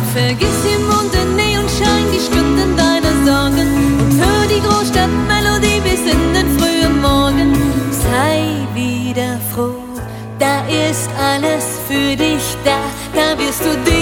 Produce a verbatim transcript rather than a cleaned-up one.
Vergiss im Mond den Neonschein, die Stunden deiner Sorgen und hör die Großstadtmelodie bis in den frühen Morgen. Sei wieder froh, da ist alles für dich da, da wirst du dich